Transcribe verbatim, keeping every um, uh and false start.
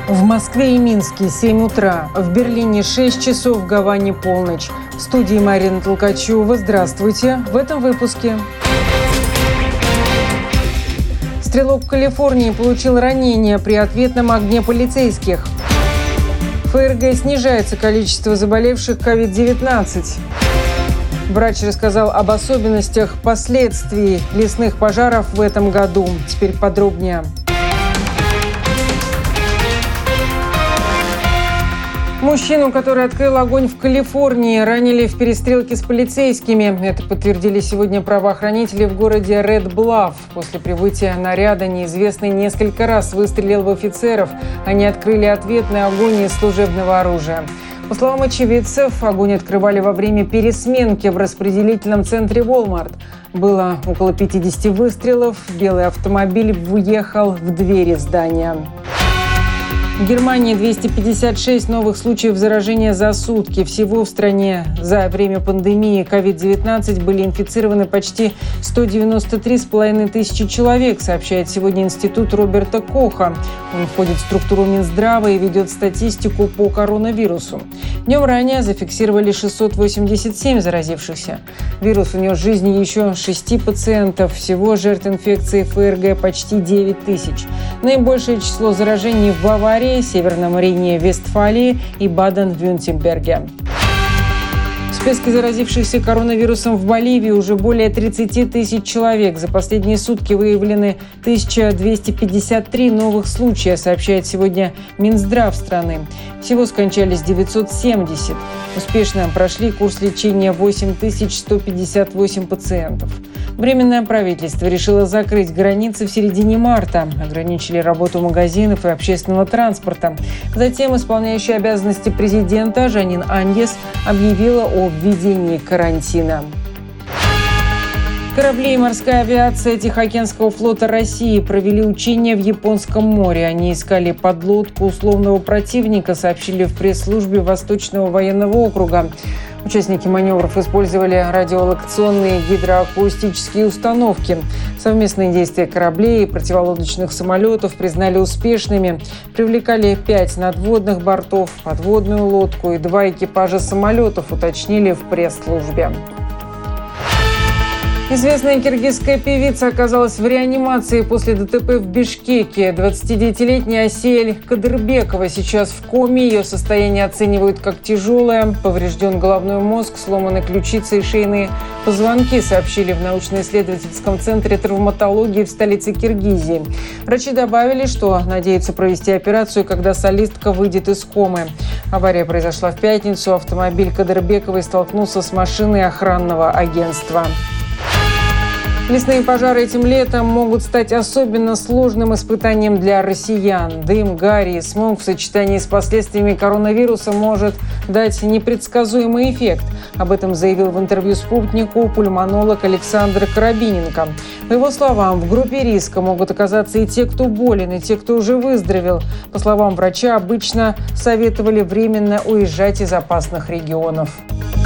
В Москве и Минске семь утра, в Берлине шесть часов, в Гаване полночь. В студии Марина Толкачева. Здравствуйте. В этом выпуске. Стрелок в Калифорнии получил ранение при ответном огне полицейских. В ФРГ снижается количество заболевших ковид девятнадцать. Врач рассказал об особенностях последствий лесных пожаров в этом году. Теперь подробнее. Мужчину, который открыл огонь в Калифорнии, ранили в перестрелке с полицейскими. Это подтвердили сегодня правоохранители в городе Ред-Блафф. После прибытия наряда неизвестный несколько раз выстрелил в офицеров. Они открыли ответный огонь из служебного оружия. По словам очевидцев, огонь открывали во время пересменки в распределительном центре Walmart. Было около пятидесяти выстрелов. Белый автомобиль въехал в двери здания. В Германии двести пятьдесят шесть новых случаев заражения за сутки. Всего в стране за время пандемии ковид девятнадцать были инфицированы почти сто девяносто три с половиной тысячи человек, сообщает сегодня Институт Роберта Коха. Он входит в структуру Минздрава и ведет статистику по коронавирусу. Днем ранее зафиксировали шестьсот восемьдесят семь заразившихся. Вирус унес жизни еще шести пациентов. Всего жертв инфекции в ФРГ почти девять тысяч. Наибольшее число заражений в Баварии, Северном Рейне-Вестфалии и Баден-Вюртемберге. В списке заразившихся коронавирусом в Боливии уже более тридцати тысяч человек. За последние сутки выявлены тысяча двести пятьдесят три новых случая, сообщает сегодня Минздрав страны. Всего скончались девятьсот семьдесят. Успешно прошли курс лечения восемь тысяч сто пятьдесят восемь пациентов. Временное правительство решило закрыть границы в середине марта. Ограничили работу магазинов и общественного транспорта. Затем исполняющая обязанности президента Жанин Аньес объявила о введении карантина. Корабли и морская авиация Тихоокеанского флота России провели учения в Японском море. Они искали подлодку условного противника, сообщили в пресс-службе Восточного военного округа. Участники маневров использовали радиолокационные гидроакустические установки. Совместные действия кораблей и противолодочных самолетов признали успешными. Привлекали пять надводных бортов, подводную лодку и два экипажа самолетов, уточнили в пресс-службе. Известная киргизская певица оказалась в реанимации после ДТП в Бишкеке. двадцатидевятилетняя Асель Кадырбекова сейчас в коме. Ее состояние оценивают как тяжелое. Поврежден головной мозг, сломаны ключицы и шейные позвонки, сообщили в научно-исследовательском центре травматологии в столице Киргизии. Врачи добавили, что надеются провести операцию, когда солистка выйдет из комы. Авария произошла в пятницу. Автомобиль Кадырбековой столкнулся с машиной охранного агентства. Лесные пожары этим летом могут стать особенно сложным испытанием для россиян. Дым, гарь и смог в сочетании с последствиями коронавируса может дать непредсказуемый эффект. Об этом заявил в интервью «Спутнику» пульмонолог Александр Коробиненко. По его словам, в группе риска могут оказаться и те, кто болен, и те, кто уже выздоровел. По словам врача, обычно советовали временно уезжать из опасных регионов.